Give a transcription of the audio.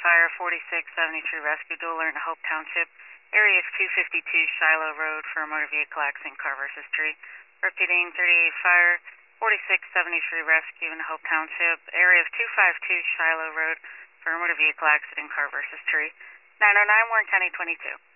Fire 4673 Rescue Dual Alert in Hope Township. Area is 252 Shiloh Road for a motor vehicle accident, car versus tree. Repeating, 38 Fire 4673 Rescue in Hope Township. Area of 252 Shiloh Road for a motor vehicle accident, car versus tree. 909 Warren County 22.